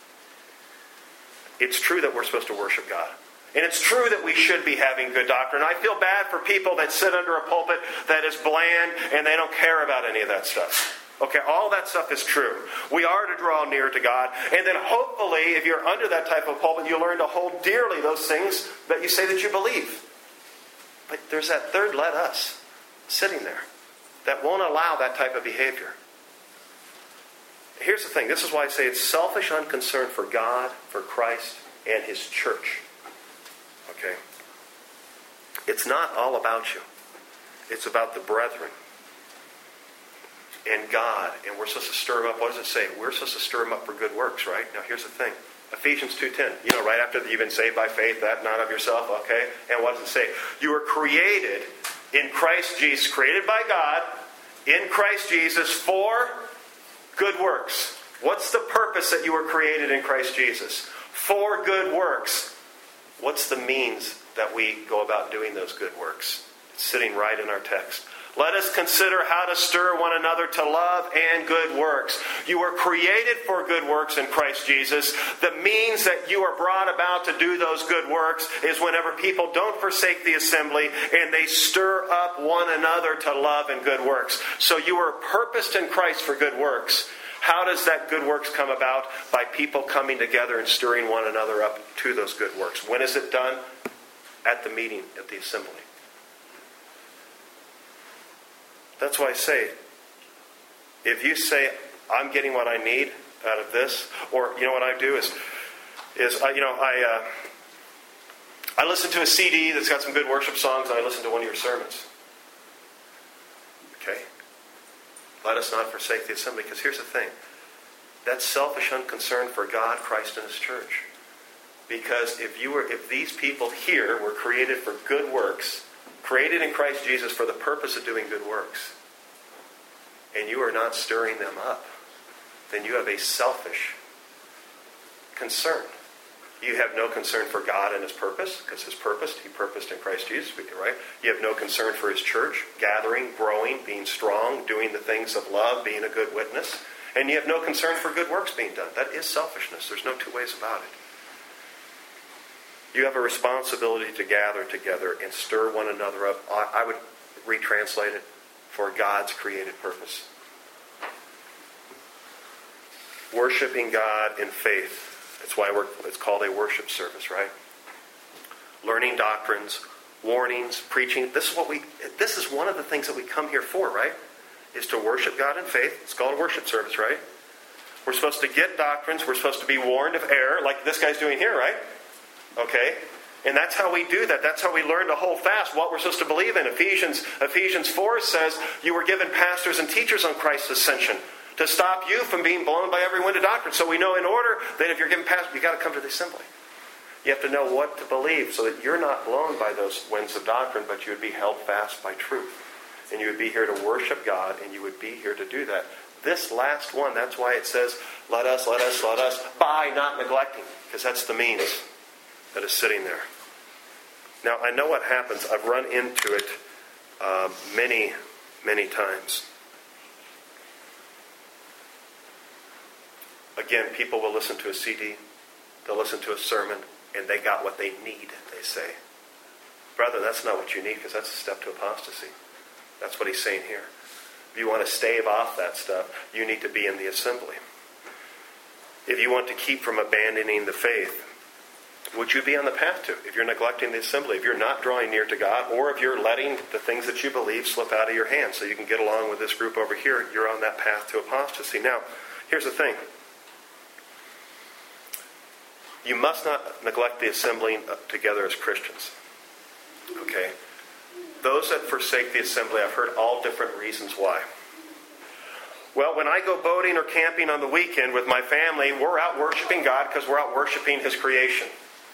It's true that we're supposed to worship God. And it's true that we should be having good doctrine. I feel bad for people that sit under a pulpit that is bland and they don't care about any of that stuff. Okay, all that stuff is true. We are to draw near to God. And then hopefully, if you're under that type of pulpit, you learn to hold dearly those things that you say that you believe. But there's that third let us sitting there that won't allow that type of behavior. Here's the thing. This is why I say it's selfish unconcern for God, for Christ, and His church. Okay? It's not all about you. It's about the brethren and God. And we're supposed to stir them up. What does it say? We're supposed to stir them up for good works, right? Now here's the thing. Ephesians two ten. You know, right after you've been saved by faith, that not of yourself, okay? And what does it say? You were created in Christ Jesus, created by God, in Christ Jesus for good works. What's the purpose that you were created in Christ Jesus? For good works. What's the means that we go about doing those good works? It's sitting right in our text. Let us consider how to stir one another to love and good works. You were created for good works in Christ Jesus. The means that you are brought about to do those good works is whenever people don't forsake the assembly and they stir up one another to love and good works. So you were purposed in Christ for good works. How does that good works come about? By people coming together and stirring one another up to those good works. When is it done? At the meeting, at the assembly. That's why I say, if you say, I'm getting what I need out of this, or you know what I do is, is I, you know, I, uh, I listen to a C D that's got some good worship songs, and I listen to one of your sermons. Okay? Let us not forsake the assembly, because here's the thing. That's selfish unconcern for God, Christ, and His church. Because if you were, if these people here were created for good works, created in Christ Jesus for the purpose of doing good works, and you are not stirring them up, then you have a selfish concern. You have no concern for God and His purpose, because His purpose, He purposed in Christ Jesus, right? You have no concern for His church, gathering, growing, being strong, doing the things of love, being a good witness. And you have no concern for good works being done. That is selfishness. There's no two ways about it. You have a responsibility to gather together and stir one another up. I would retranslate it, for God's created purpose. Worshiping God in faith. That's why we're, it's called a worship service, right? Learning doctrines, warnings, preaching. This is what we. This is one of the things that we come here for, right? Is to worship God in faith. It's called a worship service, right? We're supposed to get doctrines. We're supposed to be warned of error, like this guy's doing here, right? Okay? And that's how we do that. That's how we learn to hold fast what we're supposed to believe in. Ephesians, Ephesians four says, you were given pastors and teachers on Christ's ascension to stop you from being blown by every wind of doctrine. So we know in order that if you're given pastors, you've got to come to the assembly. You have to know what to believe so that you're not blown by those winds of doctrine, but you would be held fast by truth. And you would be here to worship God, and you would be here to do that. This last one, that's why it says, let us, let us, let us, by not neglecting. Because that's the means that is sitting there. Now, I know what happens. I've run into it uh, many, many times. Again, people will listen to a C D. They'll listen to a sermon, and they got what they need, they say. Brother, that's not what you need, because that's a step to apostasy. That's what he's saying here. If you want to stave off that stuff, you need to be in the assembly. If you want to keep from abandoning the faith, would you be on the path to? If you're neglecting the assembly, if you're not drawing near to God, or if you're letting the things that you believe slip out of your hands so you can get along with this group over here, you're on that path to apostasy. Now, here's the thing. You must not neglect the assembling together as Christians. Okay? Those that forsake the assembly, I've heard all different reasons why. Well, when I go boating or camping on the weekend with my family, we're out worshiping God because we're out worshiping His creation.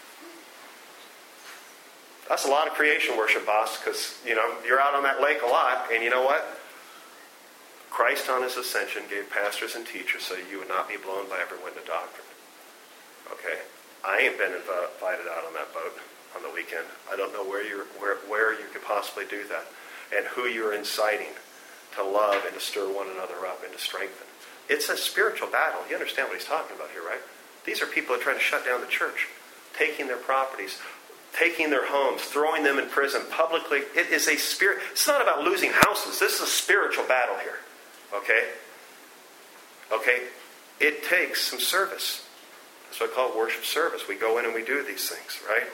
That's a lot of creation worship, boss, because, you know, you're out on that lake a lot, and you know what? Christ on His ascension gave pastors and teachers so you would not be blown by every wind of doctrine. Okay? I ain't been invited out on that boat on the weekend. I don't know where you where where you could possibly do that, and who you're inciting to love and to stir one another up and to strengthen. It's a spiritual battle. You understand what he's talking about here, right? These are people that are trying to shut down the church, taking their properties, taking their homes, throwing them in prison publicly. It is a spirit. It's not about losing houses. This is a spiritual battle here. Okay? Okay? It takes some service. That's what I call worship service. We go in and we do these things, right?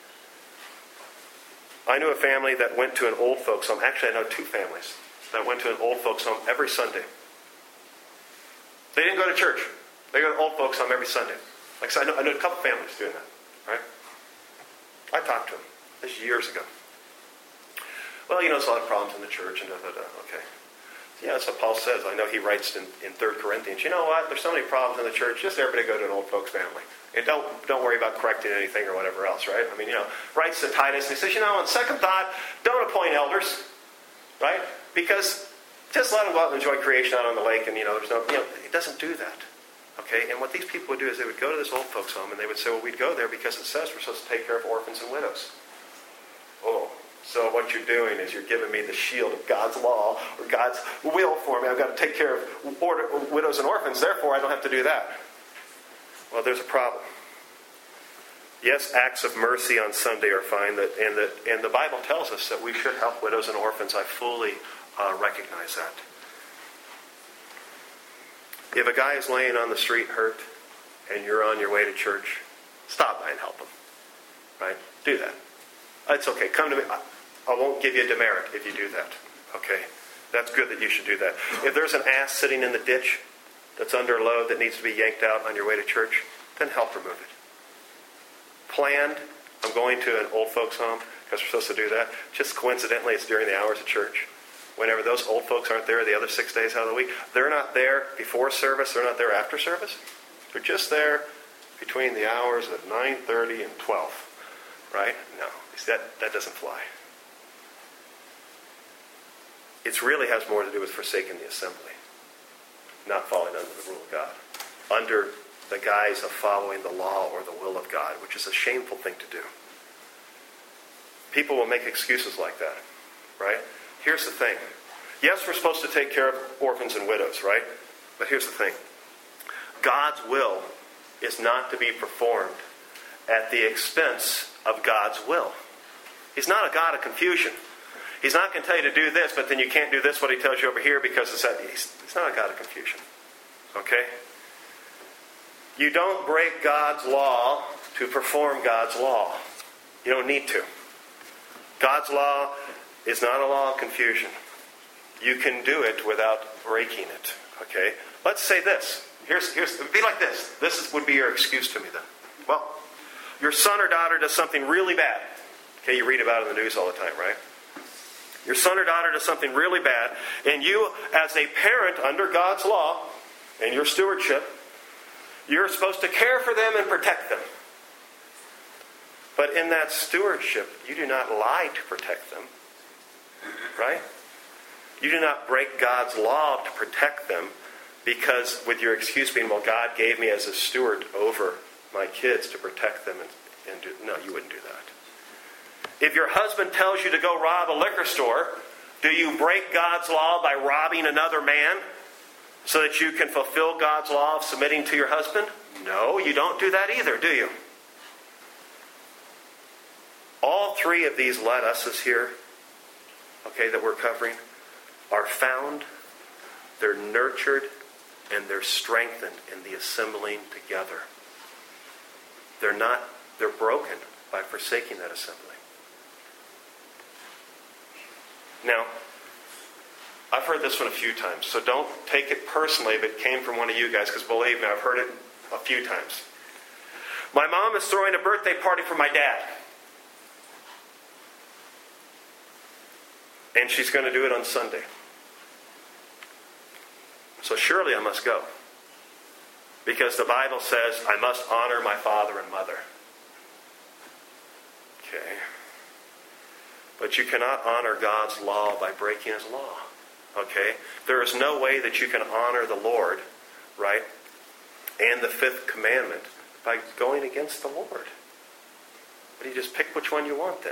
I knew a family that went to an old folks home. Actually, I know two families that went to an old folks home every Sunday. They didn't go to church. They go to old folks home every Sunday. Like I said, I know, I know a couple families doing that, right? I talked to them. This years ago. Well, you know, there's a lot of problems in the church and da, da, da. Okay. Yeah, that's what Paul says. I know he writes in, in Third Corinthians, you know what? There's so many problems in the church. Just everybody go to an old folks family. And don't don't worry about correcting anything or whatever else, right? I mean, you know, writes to Titus and he says, you know, on second thought, don't appoint elders, right? Because just let them go out and enjoy creation out on the lake, and you know, there's no, you know, it doesn't do that. Okay? And what these people would do is they would go to this old folks home and they would say, well, we'd go there because it says we're supposed to take care of orphans and widows. Oh, so what you're doing is you're giving me the shield of God's law or God's will for me. I've got to take care of order, widows and orphans, therefore I don't have to do that. Well, there's a problem. Yes, acts of mercy on Sunday are fine, that, and, the, and the Bible tells us that we should help widows and orphans. I fully uh, recognize that. If a guy is laying on the street hurt and you're on your way to church, stop by and help him. Right? Do that. It's okay. Come to me. I, I won't give you a demerit if you do that. Okay? That's good that you should do that. If there's an ass sitting in the ditch that's under a load that needs to be yanked out on your way to church, then help remove it. Planned, I'm going to an old folks home because we're supposed to do that. Just coincidentally, it's during the hours of church. whenever those old folks aren't there the other six days out of the week, they're not there before service, they're not there after service. They're just there between the hours of nine thirty and twelve. Right? No. That, that doesn't fly. It really has more to do with forsaking the assembly, not falling under the rule of God, under the guise of following the law or the will of God, which is a shameful thing to do. People will make excuses like that, right? Here's the thing. Yes, we're supposed to take care of orphans and widows, right? But here's the thing. God's will is not to be performed at the expense of God's will. He's not a God of confusion. He's not going to tell you to do this, but then you can't do this, what he tells you over here, because it's that, he's, he's not a God of confusion. Okay? You don't break God's law to perform God's law. You don't need to. God's law is not a law of confusion. You can do it without breaking it. Okay? Let's say this. Here's, here's, it would be like this. This is, would be your excuse to me then. Well, your son or daughter does something really bad. Okay, you read about it in the news all the time, right? Your son or daughter does something really bad, and you, as a parent under God's law and your stewardship, you're supposed to care for them and protect them. But in that stewardship, you do not lie to protect them. Right? You do not break God's law to protect them because with your excuse being, well, God gave me as a steward over my kids to protect them. And, and do, no, you wouldn't do that. If your husband tells you to go rob a liquor store, do you break God's law by robbing another man so that you can fulfill God's law of submitting to your husband? No, you don't do that either, do you? All three of these let uses here, okay, that we're covering, are found, they're nurtured, and they're strengthened in the assembling together. They're not, they're broken by forsaking that assembly. Now, I've heard this one a few times, so don't take it personally if it came from one of you guys, because believe me, I've heard it a few times. My mom is throwing a birthday party for my dad. And she's going to do it on Sunday. So surely I must go. Because the Bible says I must honor my father and mother. Okay. But you cannot honor God's law by breaking his law. Okay? There is no way that you can honor the Lord, right? And the fifth commandment by going against the Lord. But you just pick which one you want then.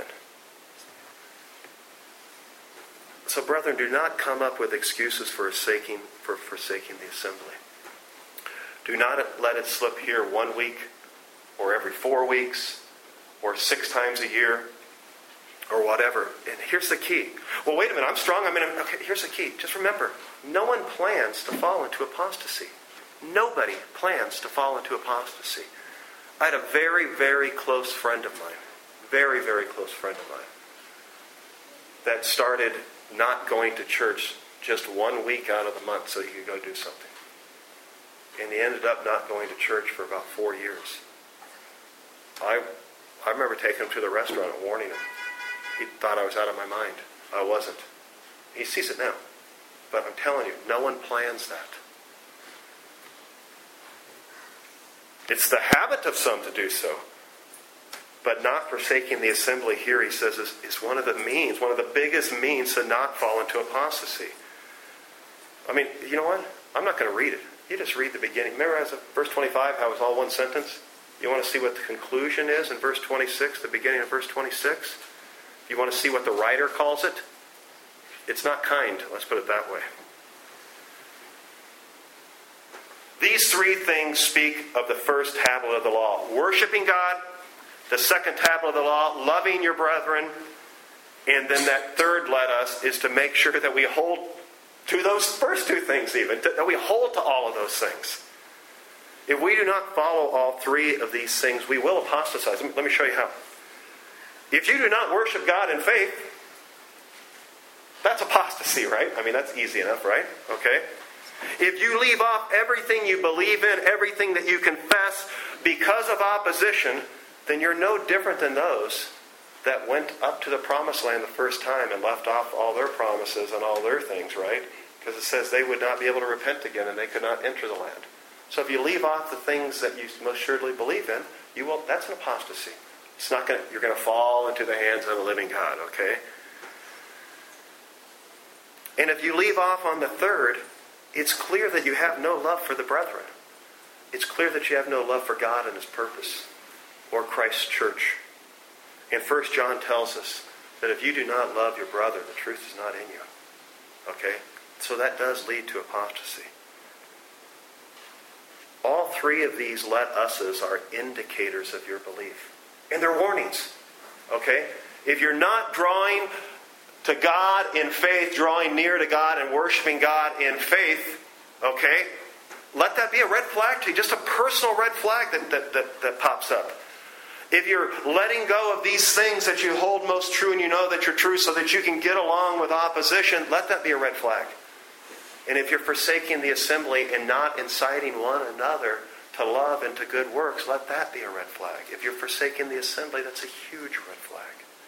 So, brethren, do not come up with excuses for forsaking, for forsaking the assembly. Do not let it slip here one week, or every four weeks, or six times a year, or whatever. And here's the key. Well, wait a minute, I'm strong. I mean, okay, here's the key. Just remember, no one plans to fall into apostasy. Nobody plans to fall into apostasy. I had a very, very close friend of mine, very, very close friend of mine, that started not going to church just one week out of the month so he could go do something. And he ended up not going to church for about four years. I I remember taking him to the restaurant and warning him. He thought I was out of my mind. I wasn't. He sees it now. But I'm telling you, no one plans that. It's the habit of some to do so. But not forsaking the assembly here, he says, is, is one of the means, one of the biggest means to not fall into apostasy. I mean, you know what? I'm not going to read it. You just read the beginning. Remember as of verse twenty-five, how it was all one sentence? You want to see what the conclusion is in verse twenty-six, the beginning of verse twenty-six? You want to see what the writer calls it? It's not kind, let's put it that way. These three things speak of the first tablet of the law. Worshiping God. The second tablet of the law, loving your brethren. And then that third let us is to make sure that we hold to those first two things even. That we hold to all of those things. If we do not follow all three of these things, we will apostatize. Let me show you how. If you do not worship God in faith, that's apostasy, right? I mean, that's easy enough, right? Okay. If you leave off everything you believe in, everything that you confess because of opposition, then you're no different than those that went up to the promised land the first time and left off all their promises and all their things, right? Because it says they would not be able to repent again and they could not enter the land. So if you leave off the things that you most surely believe in, you will. That's an apostasy. It's not going. You're going to fall into the hands of a living God. Okay. And if you leave off on the third, it's clear that you have no love for the brethren. It's clear that you have no love for God and His purpose or Christ's church. And First John tells us that if you do not love your brother, the truth is not in you. Okay? So that does lead to apostasy. All three of these let us's are indicators of your belief. And they're warnings. Okay? If you're not drawing to God in faith, drawing near to God and worshiping God in faith, okay, let that be a red flag to you. Just a personal red flag that, that, that, that pops up. If you're letting go of these things that you hold most true and you know that you're true so that you can get along with opposition, let that be a red flag. And if you're forsaking the assembly and not inciting one another to love and to good works, let that be a red flag. If you're forsaking the assembly, that's a huge red flag.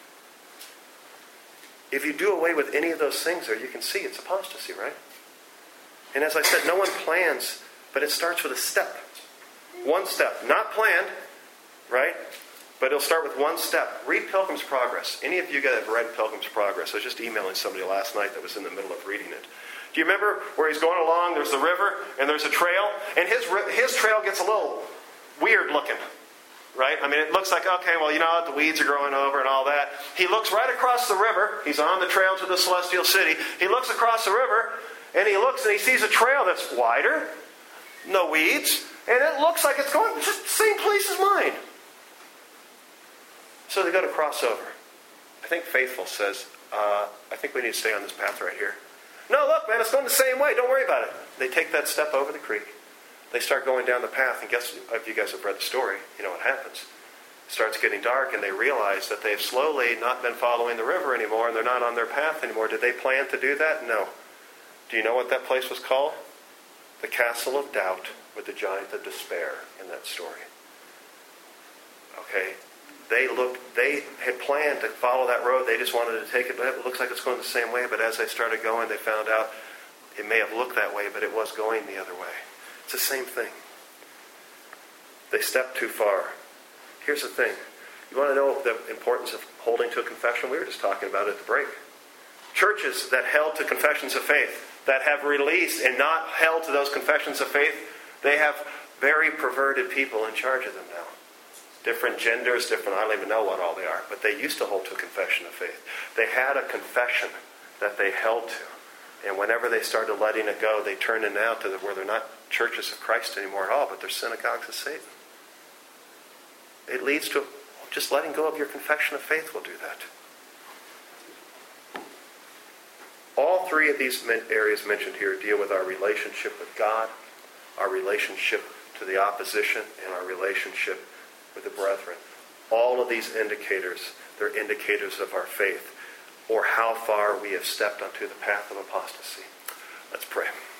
If you do away with any of those things there, you can see it's apostasy, right? And as I said, no one plans, but it starts with a step. One step. Not planned, right? But it'll start with one step. Read Pilgrim's Progress. Any of you guys have read Pilgrim's Progress? I was just emailing somebody last night that was in the middle of reading it. Do you remember where he's going along, there's the river, and there's a trail? And his his trail gets a little weird looking, right? I mean, it looks like, okay, well, you know what, the weeds are growing over and all that. He looks right across the river. He's on the trail to the Celestial City. He looks across the river, and he looks and he sees a trail that's wider, no weeds, and it looks like it's going just the same place as mine. So they go to cross over. I think Faithful says, uh, I think we need to stay on this path right here. No, look, man, it's going the same way. Don't worry about it. They take that step over the creek. They start going down the path, and guess, if you guys have read the story, you know what happens. It starts getting dark, and they realize that they've slowly not been following the river anymore, and they're not on their path anymore. Did they plan to do that? No. Do you know what that place was called? The Castle of Doubt with the Giant of Despair in that story. Okay? They looked, they had planned to follow that road. They just wanted to take it. It looks like it's going the same way. But as they started going, they found out it may have looked that way, but it was going the other way. It's the same thing. They stepped too far. Here's the thing. You want to know the importance of holding to a confession? We were just talking about it at the break. Churches that held to confessions of faith, that have released and not held to those confessions of faith, they have very perverted people in charge of them now. Different genders, different, I don't even know what all they are, but they used to hold to a confession of faith. They had a confession that they held to. And whenever they started letting it go, they turned it now to the, where they're not churches of Christ anymore at all, but they're synagogues of Satan. It leads to just letting go of your confession of faith will do that. All three of these areas mentioned here deal with our relationship with God, our relationship to the opposition, and our relationship with the brethren. All of these indicators, they're indicators of our faith or how far we have stepped onto the path of apostasy. Let's pray.